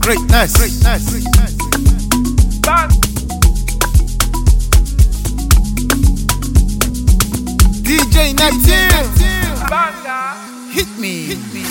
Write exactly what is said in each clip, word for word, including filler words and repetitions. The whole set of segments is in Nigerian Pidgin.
Greatness. Greatness. D J Native. Hit me. Hit me.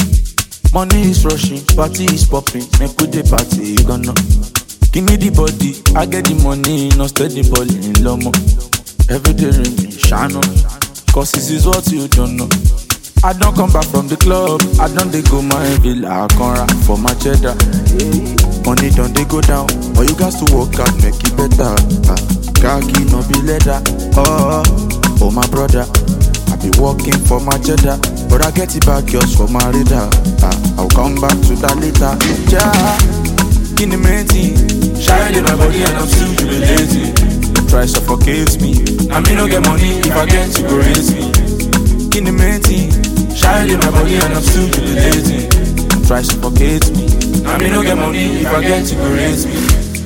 Money is rushing, party is popping. Make we the party, you don't know. Give me the body, I get the money. No steady balling, lomo. Every day ring me, shine on. Cause this is what you don't know. I don't come back from the club. I don't they go my villa, I can't rap for my cheddar. Money don't they go down, but you guys to work out, make it better. Uh, khaki no be leather. Oh, oh my brother, I be working for my cheddar, but I get it back just for my radar. Uh, I'll come back to that later. Yeah, in the main thing, shine in my body and I'm still jubilating. Try suffocate me. I may not get money if I get to go raise me. In the main thing, shine in my body and I'm still jubilating. Try suffocate me. I may not get money if I get to go raise me.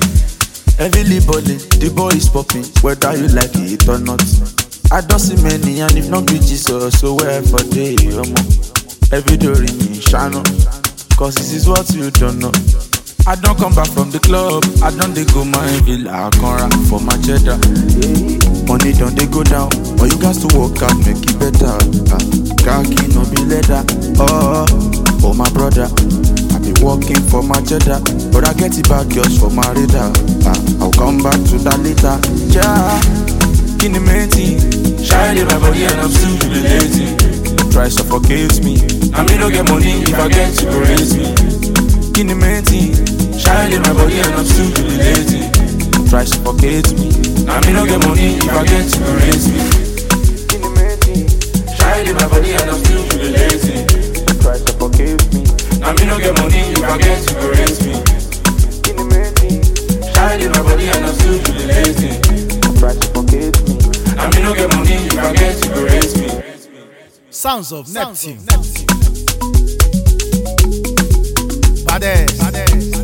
Heavily bowling, the boy is popping, whether you like it or not. I don't see many, and if not be Jesus, so wherever they are. Every day in me, shine on. Cause this is what you don't know. I don't come back from the club, I don't they go my villa, I can't rap for my cheddar. Money don't they go down, but you guys to work out, make it better. Uh, khaki no be leather. Oh, oh my brother, I be working for my cheddar, but I get it back just for my radar. Uh, I'll come back to that later. Yeah, in the main thing, shine in my body and I'm still jubilating. Try suffocate me, I may not get money if I get to go raise me. In the main thing, shine in my body and I'm still jubilating. Try suffocate me, I may not get money if I get to go raise me. In the main thing, shine in my body and I'm still jubilating. Try suffocate me, I may not get money if I get to go raise me. In the main thing, shine in my body and I'm still jubilating. Try suffocate me, I may not get money if I get to go raise me. Sounds of Neptune. Badass. Badass.